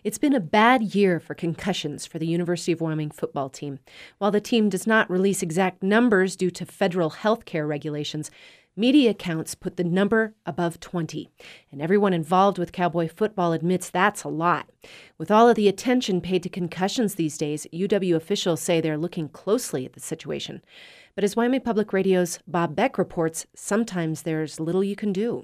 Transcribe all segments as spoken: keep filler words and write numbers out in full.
It's been a bad year for concussions for the University of Wyoming football team. While the team does not release exact numbers due to federal health care regulations, media accounts put the number above twenty. And everyone involved with Cowboy football admits that's a lot. With all of the attention paid to concussions these days, U W officials say they're looking closely at the situation. But as Wyoming Public Radio's Bob Beck reports, sometimes there's little you can do.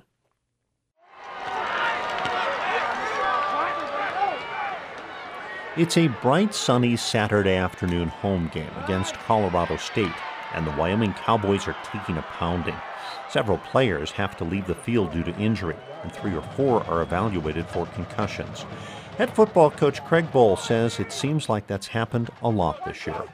It's a bright, sunny Saturday afternoon home game against Colorado State, and the Wyoming Cowboys are taking a pounding. Several players have to leave the field due to injury, and three or four are evaluated for concussions. Head football coach Craig Bohl says it seems like that's happened a lot this year.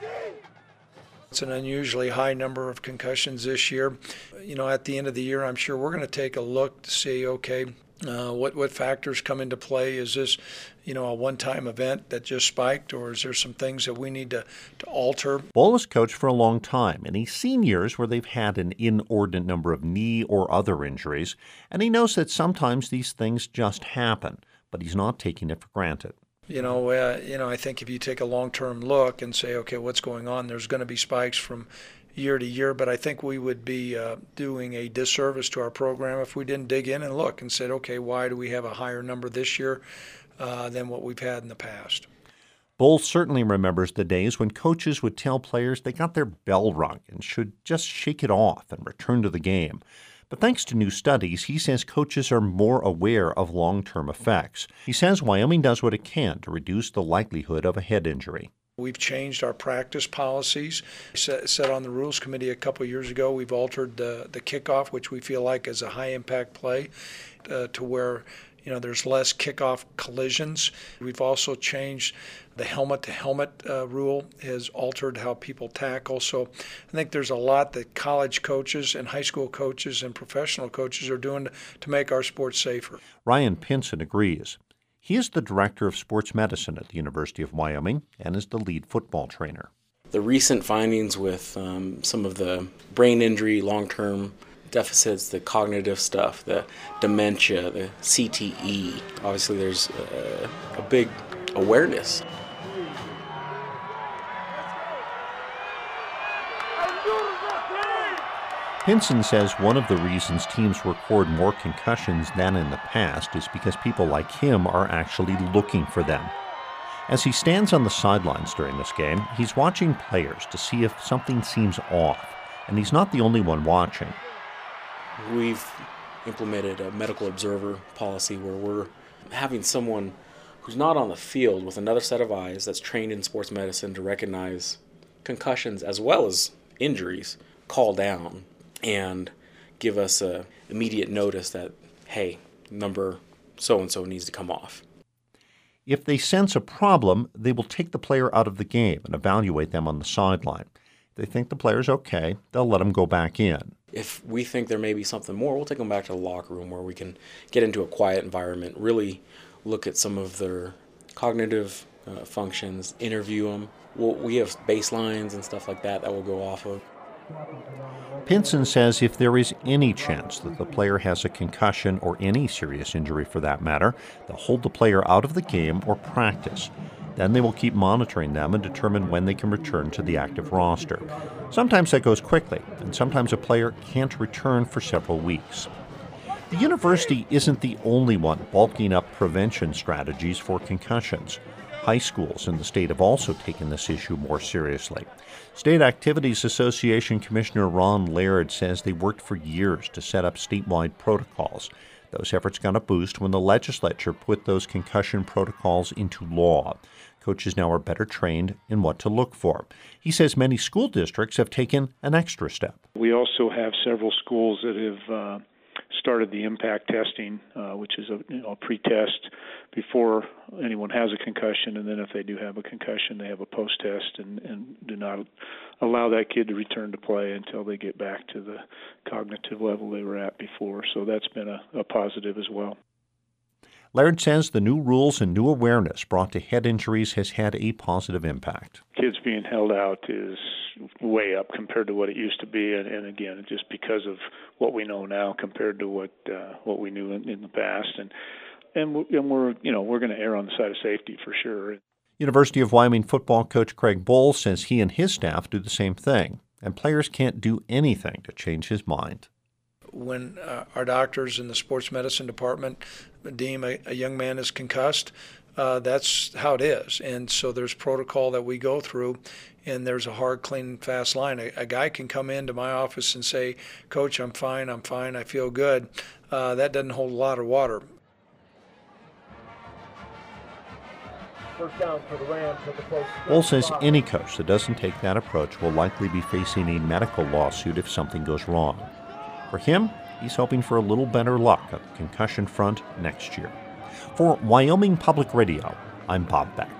It's an unusually high number of concussions this year. You know, at the end of the year, I'm sure we're going to take a look to see, okay, Uh, what what factors come into play? Is this, you know, a one-time event that just spiked, or is there some things that we need to, to alter? Bohl has coached for a long time, and he's seen years where they've had an inordinate number of knee or other injuries, and he knows that sometimes these things just happen, but he's not taking it for granted. You know, uh, you know, I think if you take a long-term look and say, okay, what's going on, there's going to be spikes from year to year, but I think we would be uh, doing a disservice to our program if we didn't dig in and look and said, okay, why do we have a higher number this year uh, than what we've had in the past? Bohl certainly remembers the days when coaches would tell players they got their bell rung and should just shake it off and return to the game. But thanks to new studies, he says coaches are more aware of long-term effects. He says Wyoming does what it can to reduce the likelihood of a head injury. We've changed our practice policies. Set, set on the rules committee a couple of years ago, we've altered the, the kickoff, which we feel like is a high-impact play, uh, to where you know there's less kickoff collisions. We've also changed the helmet-to-helmet uh, rule, has altered how people tackle. So I think there's a lot that college coaches and high school coaches and professional coaches are doing to, to make our sport safer. Ryan Pinson agrees. He is the director of sports medicine at the University of Wyoming and is the lead football trainer. The recent findings with um, some of the brain injury, long-term deficits, the cognitive stuff, the dementia, the C T E, obviously there's a, a big awareness. Pinson says one of the reasons teams record more concussions than in the past is because people like him are actually looking for them. As he stands on the sidelines during this game, he's watching players to see if something seems off, and he's not the only one watching. We've implemented a medical observer policy where we're having someone who's not on the field with another set of eyes that's trained in sports medicine to recognize concussions as well as injuries, call down and give us a immediate notice that, hey, number so-and-so needs to come off. If they sense a problem, they will take the player out of the game and evaluate them on the sideline. If they think the player's okay, they'll let them go back in. If we think there may be something more, we'll take them back to the locker room where we can get into a quiet environment, really look at some of their cognitive uh, functions, interview them. We'll, we have baselines and stuff like that that we'll go off of. Pinson says if there is any chance that the player has a concussion or any serious injury for that matter, they'll hold the player out of the game or practice. Then they will keep monitoring them and determine when they can return to the active roster. Sometimes that goes quickly, and sometimes a player can't return for several weeks. The university isn't the only one bulking up prevention strategies for concussions. High schools in the state have also taken this issue more seriously. State Activities Association Commissioner Ron Laird says they worked for years to set up statewide protocols. Those efforts got a boost when the legislature put those concussion protocols into law. Coaches now are better trained in what to look for. He says many school districts have taken an extra step. We also have several schools that have uh, started the impact testing, uh, which is a, you know, a pre-test before anyone has a concussion, and then if they do have a concussion, they have a post-test and, and do not allow that kid to return to play until they get back to the cognitive level they were at before. So that's been a, a positive as well. Laird says the new rules and new awareness brought to head injuries has had a positive impact. Kids being held out is way up compared to what it used to be, and, and again, just because of what we know now compared to what uh, what we knew in, in the past. And and we're, and we're you know we're going to err on the side of safety for sure. University of Wyoming football coach Craig Bohl says he and his staff do the same thing, and players can't do anything to change his mind. When uh, our doctors in the sports medicine department deem a, a young man is concussed, uh, that's how it is. And so there's protocol that we go through, and there's a hard, clean, fast line. A, a guy can come into my office and say, "Coach, I'm fine, I'm fine, I feel good." Uh, that doesn't hold a lot of water. Bohl says any coach that doesn't take that approach will likely be facing a medical lawsuit if something goes wrong. For him, he's hoping for a little better luck on the concussion front next year. For Wyoming Public Radio, I'm Bob Beck.